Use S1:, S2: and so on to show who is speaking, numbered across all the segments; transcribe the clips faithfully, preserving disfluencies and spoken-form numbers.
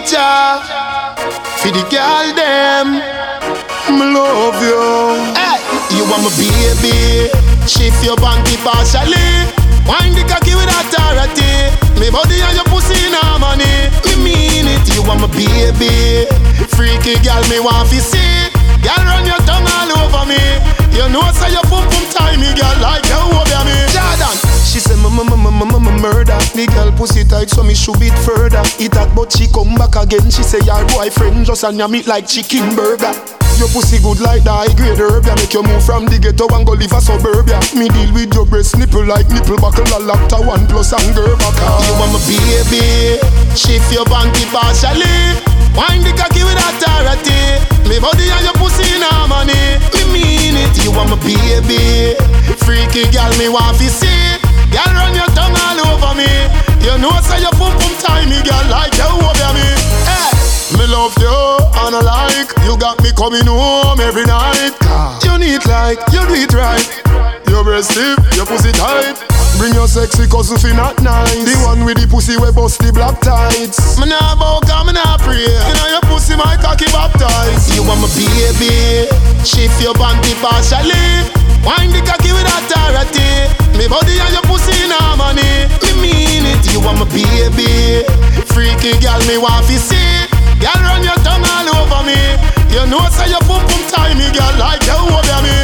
S1: Teacher, for the girl them, me love you. Hey, you want my baby? Shift your banky partially. Wind the cocky with authority. Me body and your pussy in harmony. Me mean it. You want my baby? Freaky girl, me want to see. Girl, run your tongue all over me. You know say your pum pum tie me, girl, like you over me. Jordan, she say m m m m m murder. The girl pussy tight, so me should beat further. It that, but she come back again. She say your boyfriend just and you meet like chicken burger. Your pussy good like the high grade herb. Ya make you move from the ghetto and go live a suburbia. Me deal with your breast nipple like nipple buckle a lacta one plus and girl back. You want my baby? Shift your banky partially. Wind the cocky with authority. Me body and your pussy in harmony. Me mean it. You want my baby? Freaky girl, me want to see. Girl, run your tongue all over me. You know say your pum pum tie me, girl, like you over me. Hey, me love you and I like. You got me coming home every night. You need like, you do it right. Your breast stiff, your pussy tight. Bring your sexy cousin fi not nice. The one with the pussy we bust the black tights. Me nah bow cause me nah pray. You know your pussy my cocky baptized. You want my baby? Shift your banky partially. Wind the cocky with authority. Me body and your pussy in harmony. Me mean it. You want my baby? Freaky girl, me want to see. Girl, run your tongue all over me. You know say your pum pum tie me, girl, like you over me.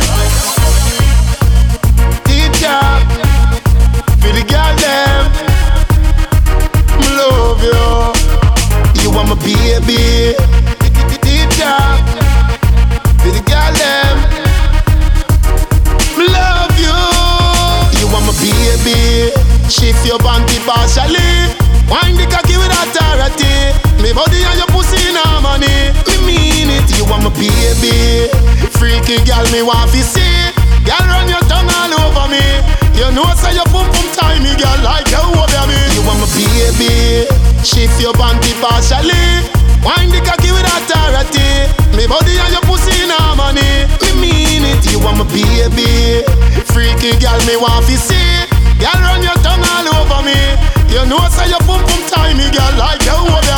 S1: Teacher, for the girl them, me love you. You want my baby? Teacher, for the girl them, me love you. You want my baby? Shift your banky partially. Wind the cocky with authority. Me body and your pussy in harmony. Me mean it. You want my baby? Freaky girl, me want to see. Girl, run your tongue all over me. You know say your pum pum tie me, girl, like you over me. You want my baby? Shift your banky partially. Wind the cocky with authority. Me body and your pussy in harmony. Me mean it. You want my baby? Freaky girl, me want to see. Girl, run your tongue all over me. You know say your pum pum tie me, girl, like you over me.